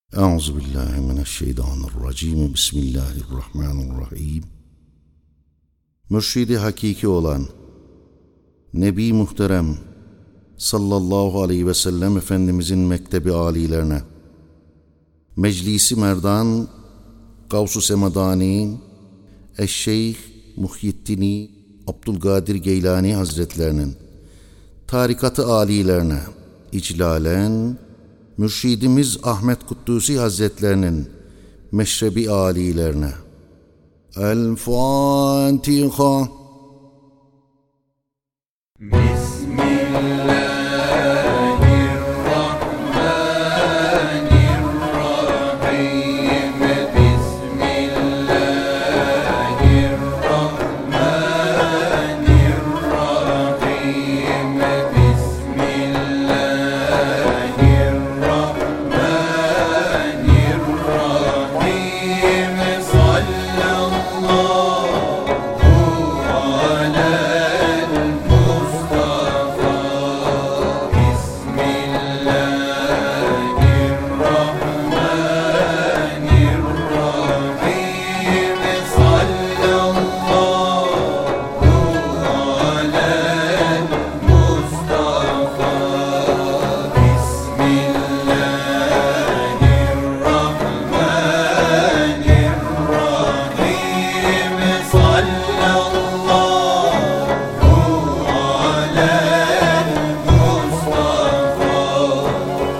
Euzubillahimineşşeytanirracim. Bismillahirrahmanirrahim. Mürşidi hakiki olan Nebi Muhterem sallallahu aleyhi ve sellem Efendimizin mektebi âlilerine, Meclisi Merdan, Gavs-ı Semedani, Eşşeyh Muhyiddin Abdülkadir Geylani Hazretlerinin tarikatı âlilerine, iclalen Mürşidimiz Ahmet Kuddusi Hazretlerinin meşrebi âlilerine. El Fatiha.